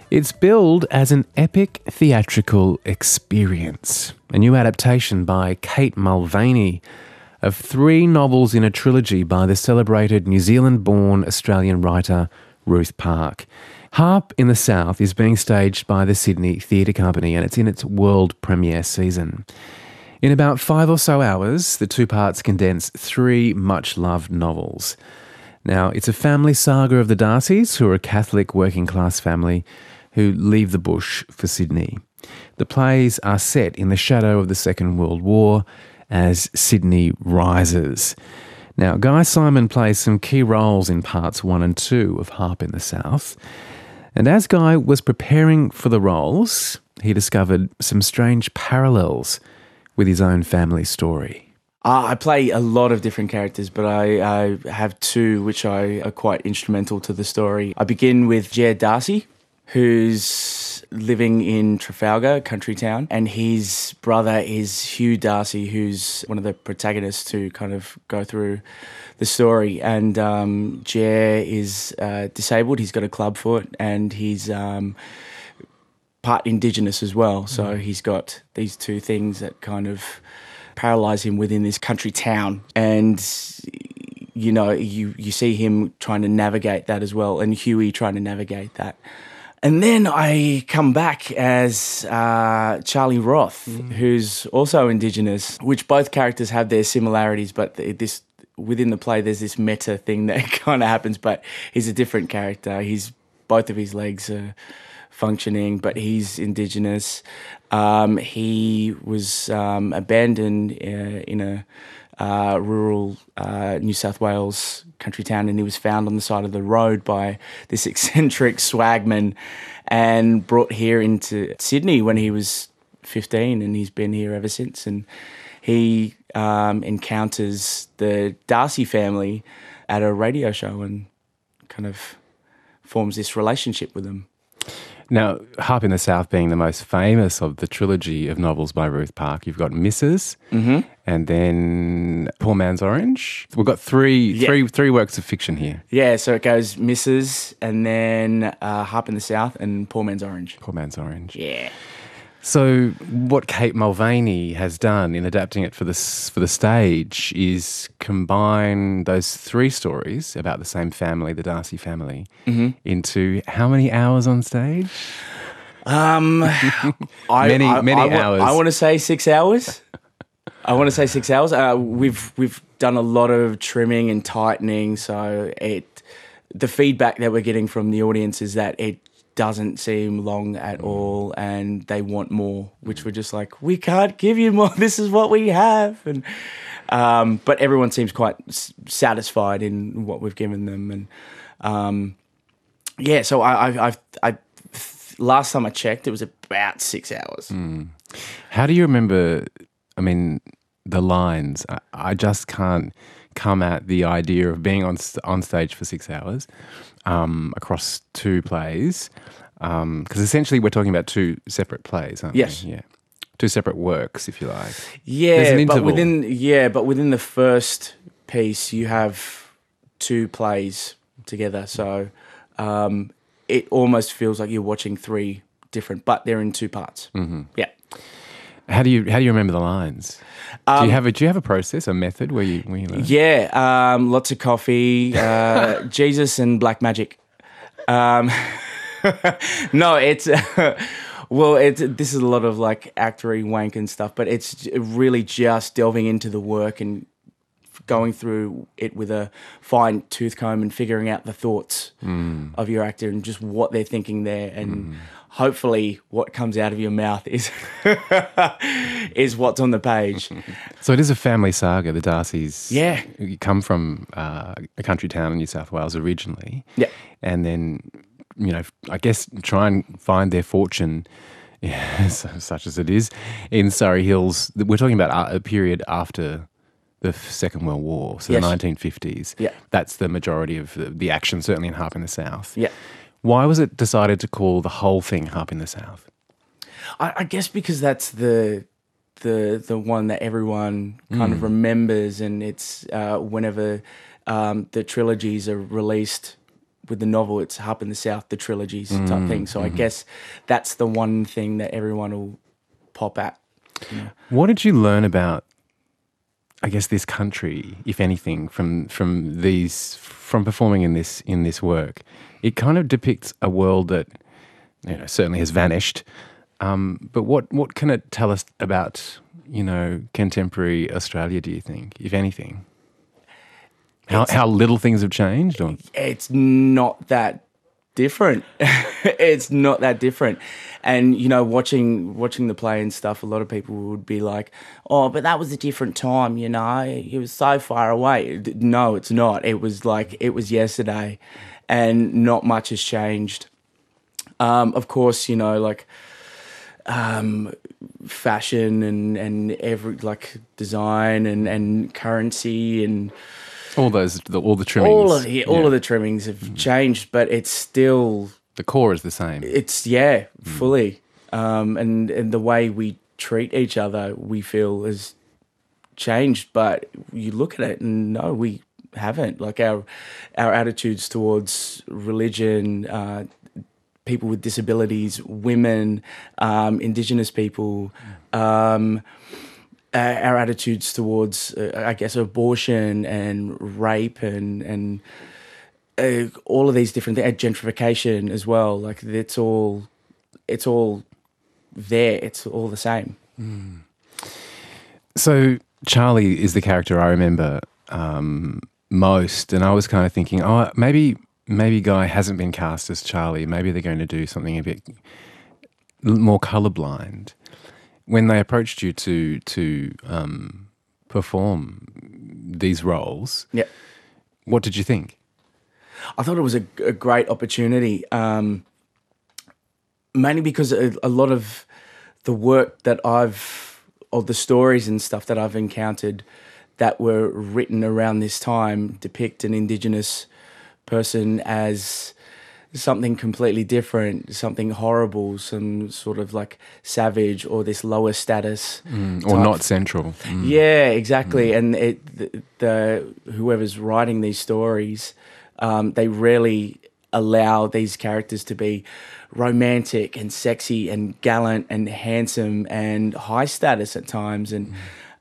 It's billed as an epic theatrical experience, a new adaptation by Kate Mulvaney of 3 novels in a trilogy by the celebrated New Zealand-born Australian writer Ruth Park. Harp in the South is being staged by the Sydney Theatre Company and it's in its world premiere season. In about 5 or so hours, the 2 parts condense 3 much-loved novels. Now, it's a family saga of the Darcys, who are a Catholic working-class family who leave the bush for Sydney. The plays are set in the shadow of the Second World War as Sydney rises. Now, Guy Simon plays some key roles in parts 1 and 2 of Harp in the South. And as Guy was preparing for the roles, he discovered some strange parallels with his own family story. I play a lot of different characters, but I have 2 which are quite instrumental to the story. I begin with Jared Darcy, who's living in Trafalgar, country town, and his brother is Hugh Darcy, who's one of the protagonists who kind of go through the story. And Jer is disabled, he's got a clubfoot, and he's part Indigenous as well. So he's got these 2 things that kind of paralyse him within this country town. And you know, you see him trying to navigate that as well, and Huey trying to navigate that. And then I come back as Charlie Roth, who's also Indigenous, which both characters have their similarities, but this within the play there's this meta thing that kind of happens, but he's a different character. Both of his legs are functioning, but he's Indigenous. He was abandoned in a rural New South Wales country town, and he was found on the side of the road by this eccentric swagman and brought here into Sydney when he was 15, and he's been here ever since. And he encounters the Darcy family at a radio show and kind of forms this relationship with them. Now, Harp in the South being the most famous of the trilogy of novels by Ruth Park, you've got Mrs. And then Poor Man's Orange. We've got three works of fiction here. Yeah, so it goes Mrs. and then Harp in the South and Poor Man's Orange. Poor Man's Orange. Yeah. So what Kate Mulvaney has done in adapting it for the stage is combine those 3 stories about the same family, the Darcy family, into how many hours on stage? Many hours. I want to say 6 hours. We've done a lot of trimming and tightening, so the feedback that we're getting from the audience is that it doesn't seem long at all, and they want more, which we're just like, we can't give you more. This is what we have. And but everyone seems quite satisfied in what we've given them. And so I last time I checked, it was about 6 hours. How do you remember? I mean, the lines. I just can't come at the idea of being on stage for 6 hours. Across 2 plays, because essentially we're talking about 2 separate plays, aren't we? Yes. Yeah. 2 separate works, if you like. Yeah, there's an interval. But within the first piece, you have 2 plays together, so it almost feels like you're watching 3 different, but they're in 2 parts. Yeah. How do you remember the lines? Do you have a process, a method where you learn? Yeah, lots of coffee, Jesus and black magic. No, it's this is a lot of like actory wank and stuff, but it's really just delving into the work and going through it with a fine tooth comb and figuring out the thoughts of your actor and just what they're thinking there, and hopefully what comes out of your mouth is what's on the page. So it is a family saga. The Darcys come from a country town in New South Wales originally, and then, you know, I guess try and find their fortune, such as it is, in Surrey Hills. We're talking about a period after the Second World War, so the 1950s. Yeah. That's the majority of the action, certainly in Harp in the South. Yeah. Why was it decided to call the whole thing Harp in the South? I guess because that's the one that everyone kind of remembers, and it's whenever the trilogies are released with the novel, it's Up in the South, the trilogies type thing. So I guess that's the one thing that everyone will pop at. You know? What did you learn about, I guess, this country, if anything, from performing in this work? It kind of depicts a world that, you know, certainly has vanished. But what can it tell us about, you know, contemporary Australia, do you think, if anything? How little things have changed? Or? It's not that different. It's not that different. And, you know, watching the play and stuff, a lot of people would be like, oh, but that was a different time, you know. It was so far away. No, it's not. It was like it was yesterday, and not much has changed. Of course, you know, like fashion and every, like, design and currency and all the trimmings. All of the trimmings have changed, but it's still, the core is the same. It's fully. And the way we treat each other, we feel has changed. But you look at it and no, we haven't. Like our attitudes towards religion, people with disabilities, women, Indigenous people, our attitudes towards, I guess, abortion and rape and all of these different things, gentrification as well. Like it's all there. It's all the same. So Charlie is the character I remember most, and I was kind of thinking, oh, maybe Guy hasn't been cast as Charlie. Maybe they're going to do something a bit more colourblind. When they approached you to perform these roles, what did you think? I thought it was a great opportunity, mainly because a lot of the work that or the stories and stuff that I've encountered that were written around this time depict an Indigenous person as something completely different, something horrible, some sort of like savage or this lower status. Or not central. Yeah, exactly. And the whoever's writing these stories, they rarely allow these characters to be romantic and sexy and gallant and handsome and high status at times. And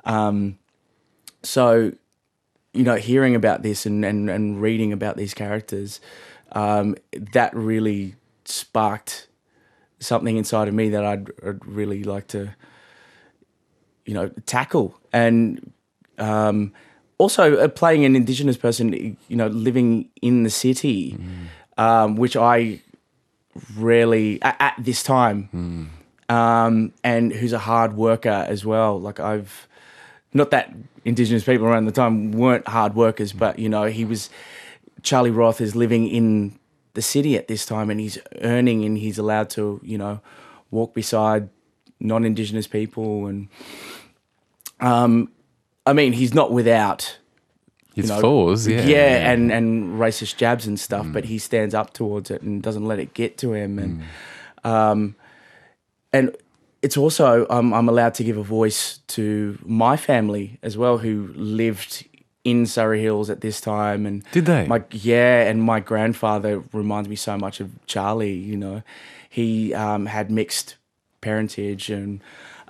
so, you know, hearing about this and reading about these characters, that really sparked something inside of me that I'd really like to, you know, tackle. And also playing an Indigenous person, you know, living in the city, which I rarely, at this time, and who's a hard worker as well. Like not that Indigenous people around the time weren't hard workers, but, you know, Charlie Roth is living in the city at this time, and he's earning, and he's allowed to, you know, walk beside non-Indigenous people. And I mean, he's not without his flaws, and racist jabs and stuff, but he stands up towards it and doesn't let it get to him. And it's also I'm allowed to give a voice to my family as well, who lived in Surrey Hills at this time. And did they? And my grandfather reminds me so much of Charlie. You know, he had mixed parentage, and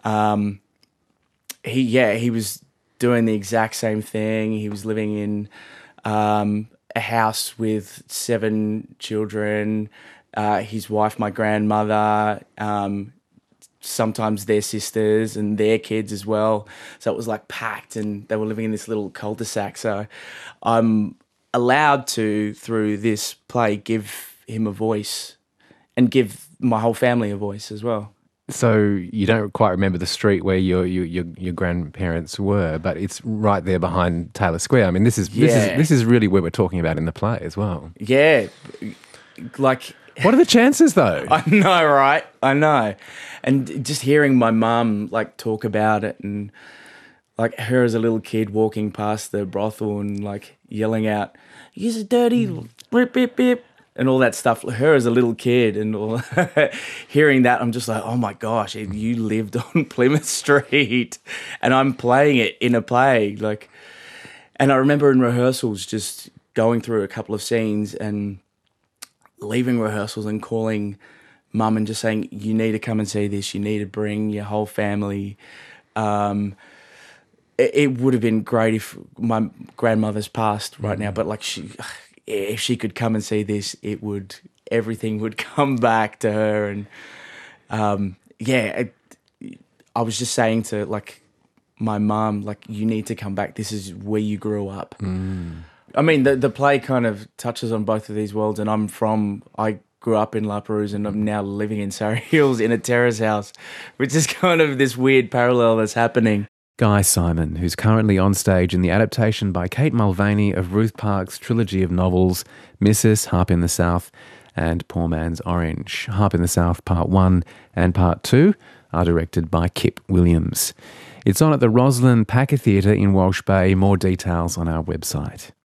he was doing the exact same thing. He was living in a house with 7 children, his wife, my grandmother, sometimes their sisters and their kids as well. So it was like packed, and they were living in this little cul-de-sac. So I'm allowed to, through this play, give him a voice and give my whole family a voice as well. So you don't quite remember the street where your grandparents were, but it's right there behind Taylor Square. I mean, this is really where we're talking about in the play as well. Yeah, like, what are the chances, though? I know, right? I know. And just hearing my mum, like, talk about it, and, like, her as a little kid walking past the brothel and, like, yelling out, "You're dirty, rip, rip, rip," and all that stuff. Her as a little kid, and all hearing that, I'm just like, oh, my gosh, you lived on Plymouth Street, and I'm playing it in a play. Like, and I remember in rehearsals just going through a couple of scenes, and leaving rehearsals and calling mum and just saying, you need to come and see this, you need to bring your whole family. It would have been great if my grandmother's passed right now, but like if she could come and see this, everything would come back to her. And I was just saying to like my mum, like, you need to come back. This is where you grew up. I mean, the play kind of touches on both of these worlds, and I grew up in La Perouse and I'm now living in Surrey Hills in a terrace house, which is kind of this weird parallel that's happening. Guy Simon, who's currently on stage in the adaptation by Kate Mulvaney of Ruth Park's trilogy of novels, Missus, Harp in the South, and Poor Man's Orange. Harp in the South Part 1 and Part 2 are directed by Kip Williams. It's on at the Rosslyn Packer Theatre in Walsh Bay. More details on our website.